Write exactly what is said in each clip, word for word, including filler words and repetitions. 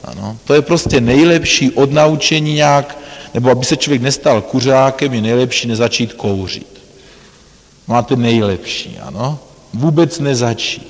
Ano, to je prostě nejlepší odnaučení nějak, nebo aby se člověk nestal kuřákem, je nejlepší nezačít kouřit. Máte nejlepší, ano? Vůbec nezačít.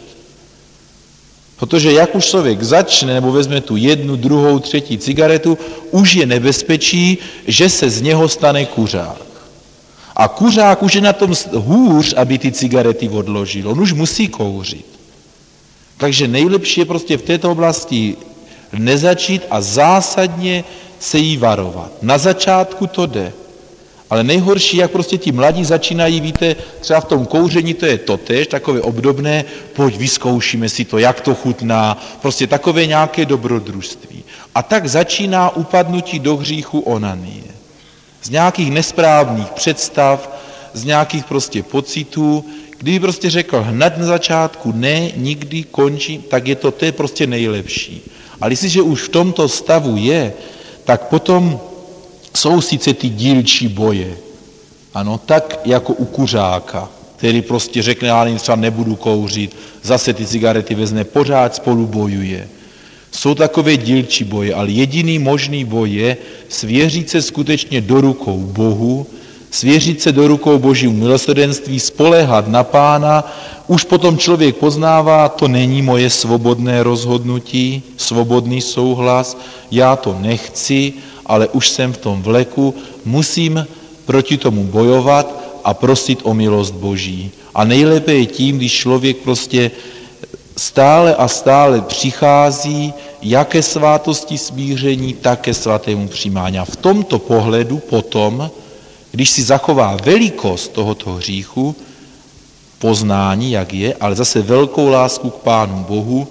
Protože jak už člověk začne, nebo vezme tu jednu, druhou, třetí cigaretu, už je nebezpečí, že se z něho stane kuřák. A kuřák už je na tom hůř, aby ty cigarety odložil. On už musí kouřit. Takže nejlepší je prostě v této oblasti nezačít a zásadně se jí varovat. Na začátku to jde. Ale nejhorší, jak prostě ti mladí začínají, víte, třeba v tom kouření to je totéž, takové obdobné, pojď vyzkoušíme si to, jak to chutná, prostě takové nějaké dobrodružství. A tak začíná upadnutí do hříchu onanie. Z nějakých nesprávných představ, z nějakých prostě pocitů, kdyby prostě řekl hned na začátku ne, nikdy končím, tak je to, to je prostě nejlepší. Ale jestliže už v tomto stavu je, tak potom jsou sice ty dílčí boje, ano, tak jako u kuřáka, který prostě řekne, já třeba nebudu kouřit, zase ty cigarety vezme, pořád spolu bojuje. Jsou takové dílčí boje, ale jediný možný boj je svěřit se skutečně do rukou Bohu, svěřit se do rukou Božímu milosrdenství, spoléhat na Pána, už potom člověk poznává, to není moje svobodné rozhodnutí, svobodný souhlas, já to nechci, ale už jsem v tom vleku, musím proti tomu bojovat a prosit o milost Boží. A nejlépe je tím, když člověk prostě stále a stále přichází jak ke svátosti smíření, tak ke svatému přijímání. A v tomto pohledu potom, když si zachová velikost tohoto hříchu, poznání, jak je, ale zase velkou lásku k Pánu Bohu,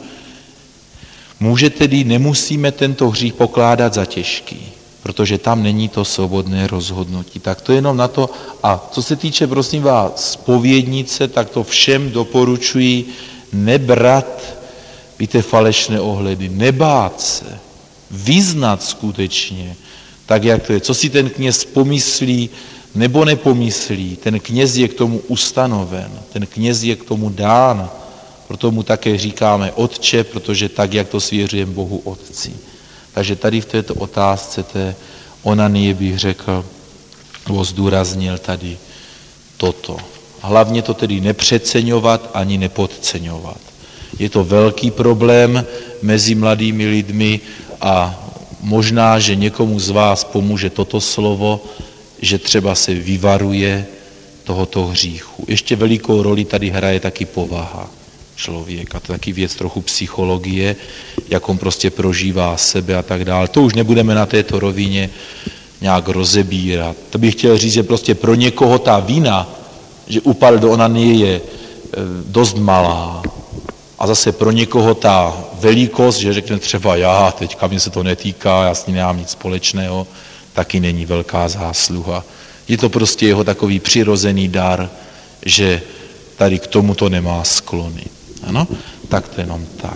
může tedy, nemusíme tento hřích pokládat za těžký, protože tam není to svobodné rozhodnutí. Tak to jenom na to. A co se týče, prosím vás, zpovědnice, tak to všem doporučuji nebrat, víte, falešné ohledy, nebát se, vyznat skutečně, tak jak to je. Co si ten kněz pomyslí nebo nepomyslí, ten kněz je k tomu ustanoven, ten kněz je k tomu dán, proto mu také říkáme Otče, protože tak, jak to svěřujeme Bohu Otci. Takže tady v této otázce té onanie bych řekl, nebo zdůraznil tady toto. Hlavně to tedy nepřeceňovat ani nepodceňovat. Je to velký problém mezi mladými lidmi a možná, že někomu z vás pomůže toto slovo, že třeba se vyvaruje tohoto hříchu. Ještě velikou roli tady hraje taky povaha člověka, to je taky věc trochu psychologie, jak on prostě prožívá sebe a tak dále. To už nebudeme na této rovině nějak rozebírat. To bych chtěl říct, že prostě pro někoho ta vina, že upadl do onanie, je dost malá. A zase pro někoho ta velikost, že řekne třeba já, teďka mě se to netýká, já s ní nemám nic společného, taky není velká zásluha. Je to prostě jeho takový přirozený dar, že tady k tomuto nemá sklony. Ano? Tak to jenom tak.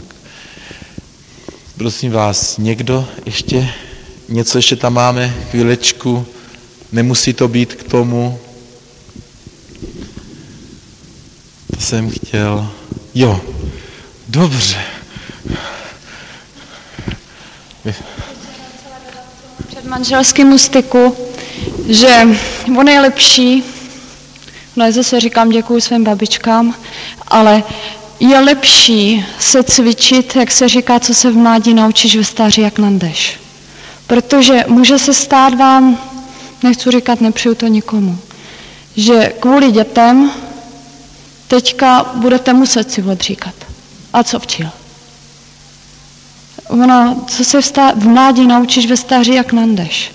Prosím vás, někdo ještě, něco ještě tam máme, chvílečku, nemusí to být k tomu. To jsem chtěl. Jo, dobře. Před manželskému styku, že ono je lepší, no zase říkám děkuju svým babičkám, ale je lepší se cvičit, jak se říká, co se v mládí naučíš, ve stáří jak nandeš. Protože může se stát vám, nechci říkat, nepřeju to nikomu, že kvůli dětem teďka budete muset si odříkat. A co včil? Ono, co se v, stá- v mládí naučíš, ve stáří jak nandeš.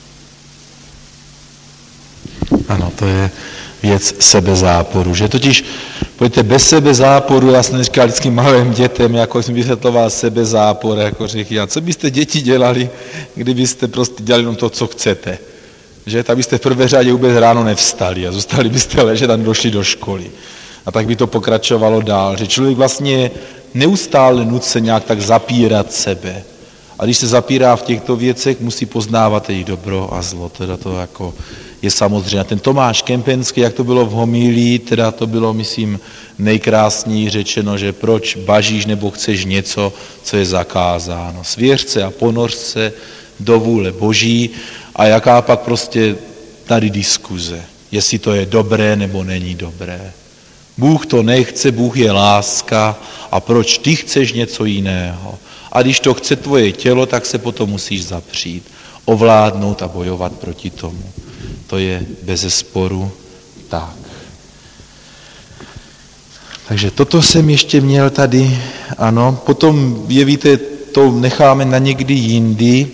Ano, to je věc sebezáporu, že totiž, pojďte, bez sebezáporu, já jsem říkal vždycky malým dětem, jako jsem vysvětloval sebezápor, jako říkal, co byste děti dělali, kdybyste prostě dělali jenom to, co chcete, že, tak byste v prvé řadě vůbec ráno nevstali a zůstali byste ležet a došli do školy. A tak by to pokračovalo dál, že člověk vlastně neustále nucen nějak tak zapírat sebe. A když se zapírá v těchto věcech, musí poznávat jejich dobro a zlo. Teda to jako je samozřejmě. Ten Tomáš Kempenský, jak to bylo v homílii, teda to bylo, myslím, nejkrásněji řečeno, že proč bažíš nebo chceš něco, co je zakázáno. Svěř se a ponoř se do vůle Boží a jaká pak prostě tady diskuze, jestli to je dobré nebo není dobré. Bůh to nechce, Bůh je láska a proč ty chceš něco jiného? A když to chce tvoje tělo, tak se potom musíš zapřít, ovládnout a bojovat proti tomu. To je bezesporu tak. Takže toto jsem ještě měl tady, ano. Potom je, víte, to necháme na někdy jindy.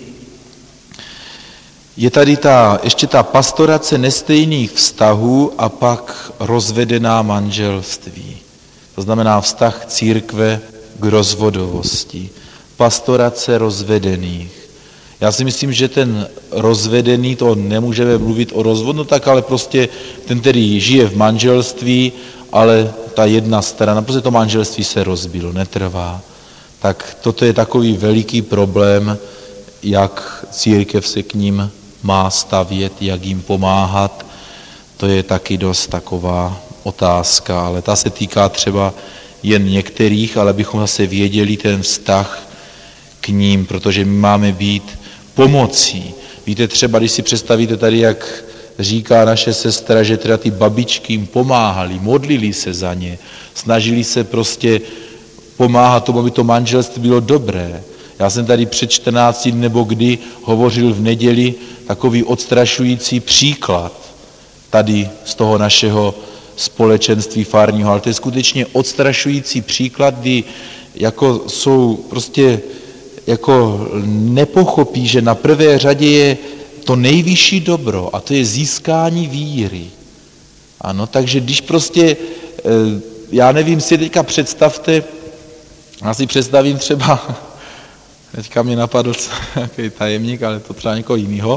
Je tady ta, ještě ta pastorace nestejných vztahů a pak rozvedená manželství. To znamená vztah církve k rozvodovosti. Pastorace rozvedených. Já si myslím, že ten rozvedený, to nemůžeme mluvit o rozvodu, no tak ale prostě ten, který žije v manželství, ale ta jedna strana, protože to manželství se rozbilo, netrvá. Tak toto je takový veliký problém, jak církev se k ním má stavět, jak jim pomáhat. To je taky dost taková otázka, ale ta se týká třeba jen některých, ale bychom zase věděli ten vztah k ním, protože my máme být pomocí. Víte, třeba když si představíte tady, jak říká naše sestra, že teda ty babičky jim pomáhali, modlili se za ně, snažili se prostě pomáhat tomu, aby to manželství bylo dobré. Já jsem tady před čtrnácti dny nebo kdy hovořil v neděli takový odstrašující příklad tady z toho našeho společenství farního, ale to je skutečně odstrašující příklad, kdy jako jsou prostě jako nepochopí, že na prvé řadě je to nejvyšší dobro a to je získání víry. Ano, takže když prostě, já nevím, si teďka představte, já si představím třeba, teďka mě napadl nějaký tajemník, ale to třeba někoho jiného.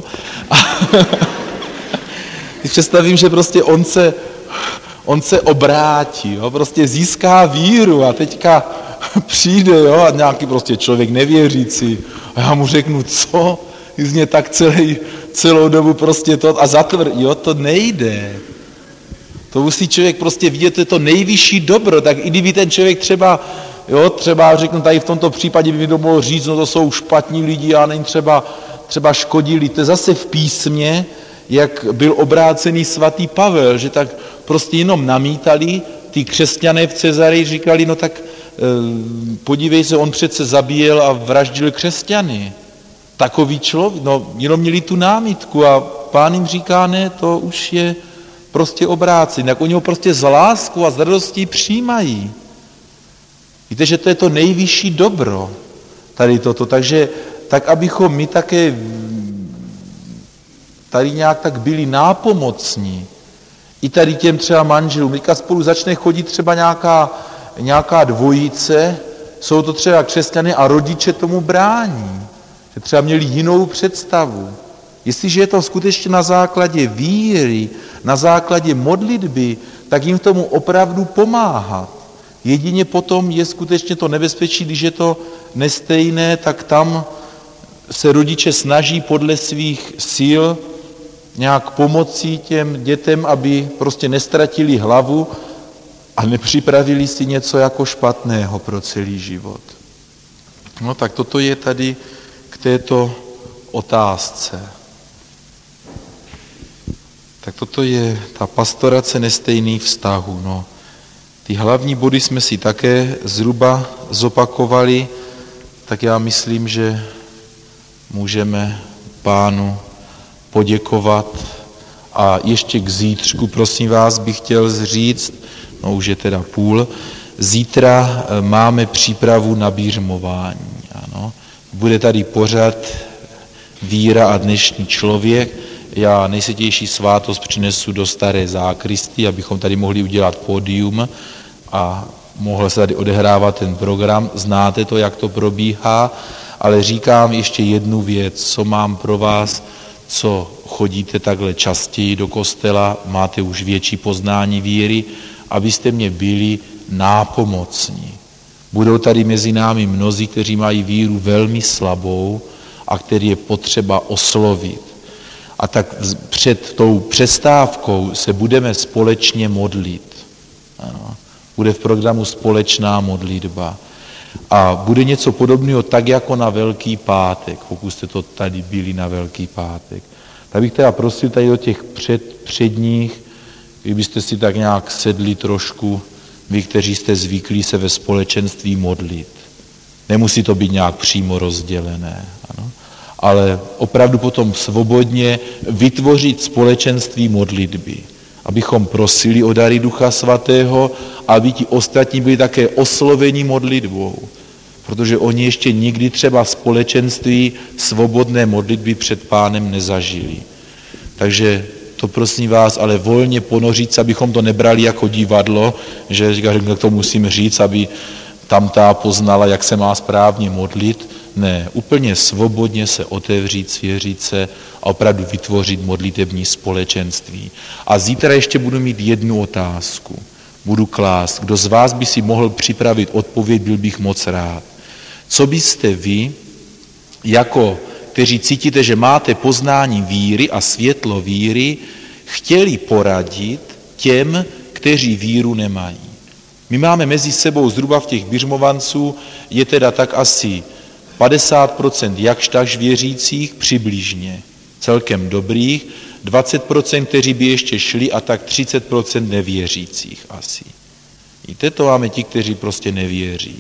Si představím, že prostě on se, on se obrátí, jo, prostě získá víru a teďka přijde, jo, a nějaký prostě člověk nevěřící a já mu řeknu, co? Z mě tak celý, celou dobu prostě to a zatvrdí, jo, to nejde. To musí člověk prostě vidět, to je to nejvyšší dobro, tak i kdyby ten člověk třeba, jo, třeba řeknu tady v tomto případě by mi to mohlo říct, no to jsou špatní lidi a není třeba, třeba škodili, to je zase v písmě, jak byl obrácený svatý Pavel, že tak prostě jenom namítali, ty křesťané v Cezareji říkali, no tak podívej se, on přece zabíjel a vraždil křesťany. Takový člověk, no jenom měli tu námitku a pán jim říká, ne, to už je prostě obrácený. Tak oni ho prostě z láskou a z radostí přijímají. Víte, že to je to nejvyšší dobro, tady toto. Takže tak, abychom my také tady nějak tak byli nápomocní, i tady těm třeba manželům, teďka spolu začne chodit třeba nějaká nějaká dvojice, jsou to třeba křesťané a rodiče tomu brání, že třeba měli jinou představu. Jestliže je to skutečně na základě víry, na základě modlitby, tak jim tomu opravdu pomáhat. Jedině potom je skutečně to nebezpečí, když je to nestejné, tak tam se rodiče snaží podle svých sil nějak pomoci těm dětem, aby prostě nestratili hlavu a nepřipravili si něco jako špatného pro celý život. No tak toto je tady k této otázce. Tak toto je ta pastorace nestejných vztahů. No. Ty hlavní body jsme si také zhruba zopakovali, tak já myslím, že můžeme Pánu poděkovat. A ještě k zítřku, prosím vás, bych chtěl říct, no už je teda půl, zítra máme přípravu na bířmování. Ano. Bude tady pořad Víra a dnešní člověk. Já nejsvětější svátost přinesu do staré zákristy, abychom tady mohli udělat pódium a mohl se tady odehrávat ten program. Znáte to, jak to probíhá, ale říkám ještě jednu věc, co mám pro vás, co chodíte takhle častěji do kostela, máte už větší poznání víry, abyste mě byli nápomocní. Budou tady mezi námi mnozí, kteří mají víru velmi slabou a který je potřeba oslovit. A tak před tou přestávkou se budeme společně modlit. Ano. Bude v programu společná modlitba. A bude něco podobného tak jako na Velký pátek, pokud jste to tady byli na Velký pátek. Tak bych teda prosil tady do těch před, předních, kdybyste si tak nějak sedli trošku, vy, kteří jste zvyklí se ve společenství modlit. Nemusí to být nějak přímo rozdělené, ano. Ale opravdu potom svobodně vytvořit společenství modlitby, abychom prosili o dary Ducha Svatého a aby ti ostatní byli také osloveni modlitbou, protože oni ještě nikdy třeba společenství svobodné modlitby před Pánem nezažili. Takže to prosím vás, ale volně ponořit, abychom to nebrali jako divadlo, že říkám, to musím říct, aby tamtá poznala, jak se má správně modlit. Ne, úplně svobodně se otevřít, svěřit se a opravdu vytvořit modlitební společenství. A zítra ještě budu mít jednu otázku. Budu klást. Kdo z vás by si mohl připravit odpověď, byl bych moc rád. Co byste vy, jako kteří cítíte, že máte poznání víry a světlo víry, chtěli poradit těm, kteří víru nemají? My máme mezi sebou zhruba v těch biřmovanců, je teda tak asi padesát procent jakž takž věřících přibližně, celkem dobrých, dvacet procent, kteří by ještě šli a tak třicet procent nevěřících asi. Víte, to máme ti, kteří prostě nevěří.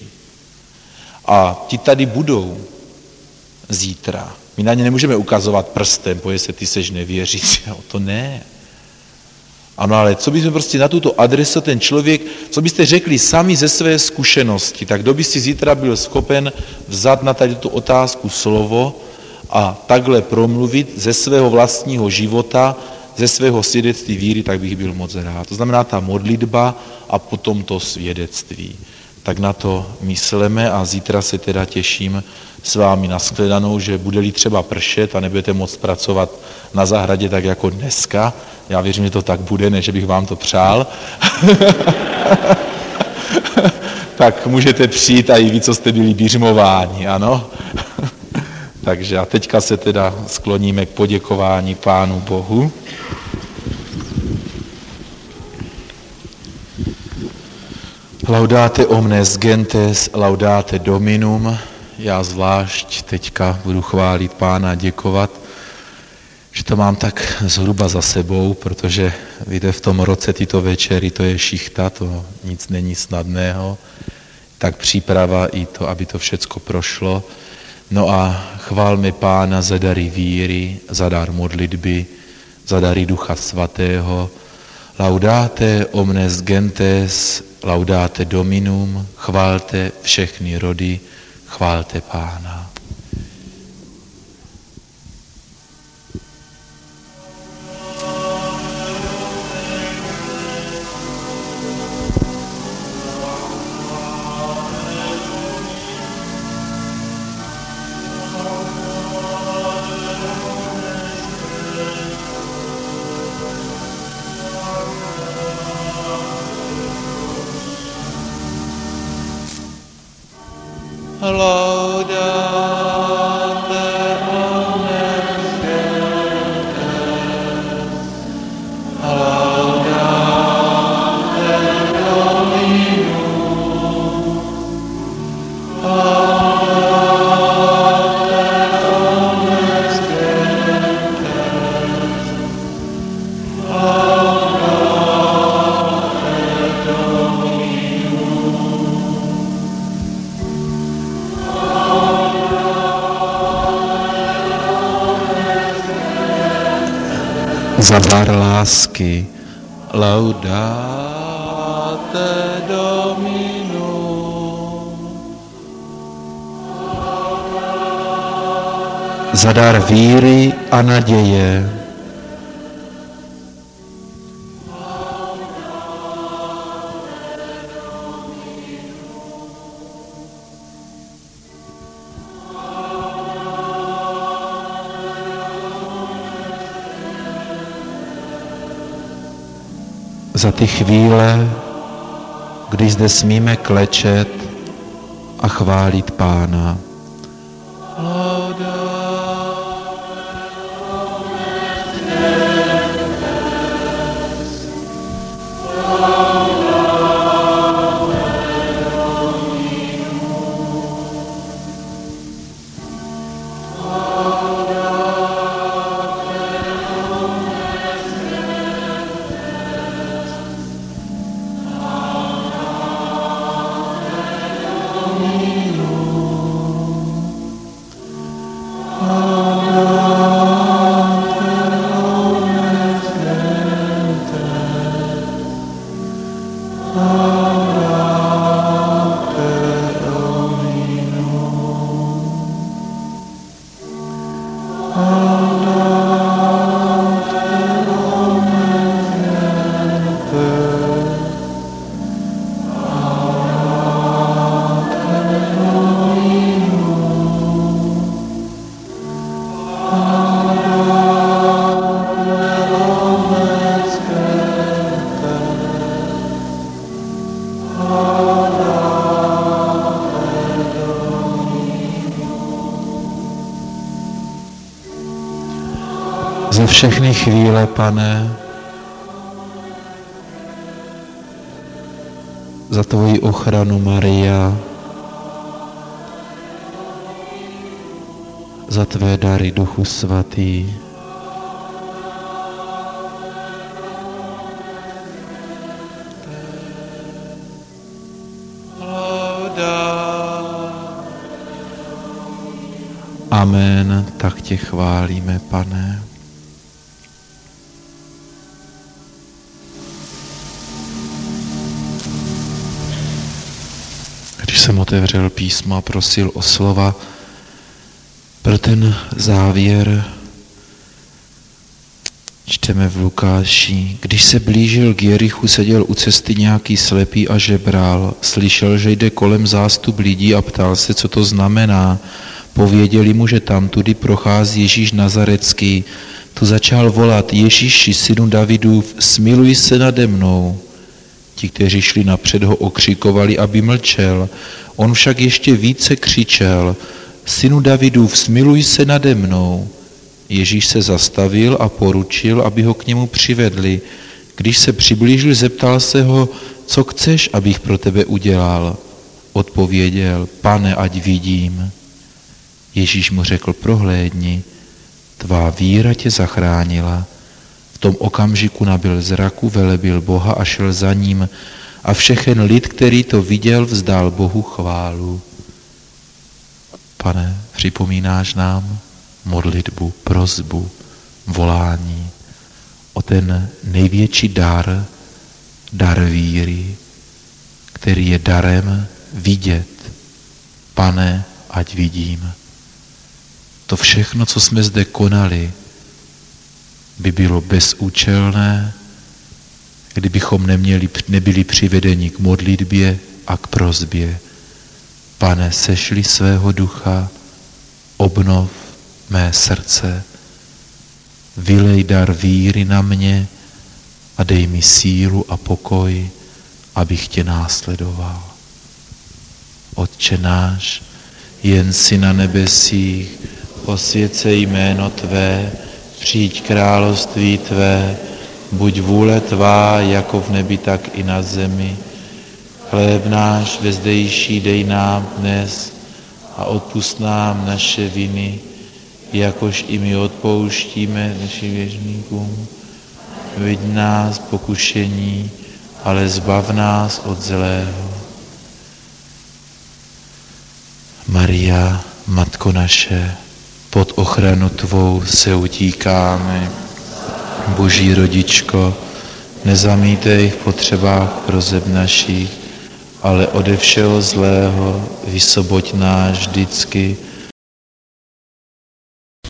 A ti tady budou zítra. My na ně nemůžeme ukazovat prstem, pojď se, ty seš nevěřící, to ne. Ano, ale co bychom prostě na tuto adresu ten člověk, co byste řekli sami ze své zkušenosti, tak kdo by si zítra byl schopen vzat na tady tu otázku slovo a takhle promluvit ze svého vlastního života, ze svého svědectví víry, tak bych byl moc rád. To znamená ta modlitba a potom to svědectví. Tak na to mysleme a zítra se teda těším s vámi na shledanou, že bude-li třeba pršet a nebudete moct pracovat na zahradě tak jako dneska. Já věřím, že to tak bude, ne, že bych vám to přál. Tak můžete přijít a i vy, co jste byli biřmováni, ano. Takže a teďka se teda skloníme k poděkování Pánu Bohu. Laudate omnes gentes, laudate Dominum. Já zvlášť teďka budu chválit Pána a děkovat, že to mám tak zhruba za sebou, protože víte, v tom roce tyto večery, to je šichta, to nic není snadného, tak příprava i to, aby to všecko prošlo. No a chválme Pána za dary víry, za dar modlitby, za dary Ducha Svatého. Laudate omnes gentes, laudate Dominum, chválte všechny rody, chválte Pána. Za dar lásky, laudate Dominum. Za dar víry a naděje, za ty chvíle, kdy zde smíme klečet a chválit Pána. Za všechny chvíle, Pane, za tvoji ochranu, Maria, za tvé dary, Duchu Svatý. Amen, tak tě chválíme, Pane. Když jsem otevřel písmo a prosil o slova pro ten závěr, čteme v Lukáši. Když se blížil k Jerichu, seděl u cesty nějaký slepý a žebral. Slyšel, že jde kolem zástup lidí a ptal se, co to znamená. Pověděli mu, že tamtudy prochází Ježíš Nazarecký. Tu začal volat: Ježíši, synu Davidův, smiluj se nade mnou. Ti, kteří šli napřed, ho okřikovali, aby mlčel. On však ještě více křičel: Synu Davidův, smiluj se nade mnou. Ježíš se zastavil a poručil, aby ho k němu přivedli. Když se přiblížil, zeptal se ho: Co chceš, abych pro tebe udělal? Odpověděl: Pane, ať vidím. Ježíš mu řekl: Prohlédni, tvá víra tě zachránila. V tom okamžiku nabyl zraku, velebil Boha a šel za ním, a všechen lid, který to viděl, vzdal Bohu chválu. Pane, připomínáš nám modlitbu, prosbu, volání o ten největší dar, dar víry, který je darem vidět. Pane, ať vidím. To všechno, co jsme zde konali, by bylo bezúčelné, kdybychom neměli, nebyli přivedeni k modlitbě a k prosbě. Pane, sešli svého ducha, obnov mé srdce, vylej dar víry na mě a dej mi sílu a pokoj, abych tě následoval. Otče náš, jen si na nebesích, posvěcej jméno tvé, přijď království tvé, buď vůle tvá, jako v nebi, tak i na zemi. Chléb náš vezdejší dej nám dnes a odpusť nám naše viny, jakož i my odpouštíme našim věřníkům. Veď nás pokušení, ale zbav nás od zlého. Maria, Matko naše, pod ochranu tvou se utíkáme. Boží rodičko, nezamítej v potřebách proseb našich, ale ode všeho zlého vysvoboď nás vždycky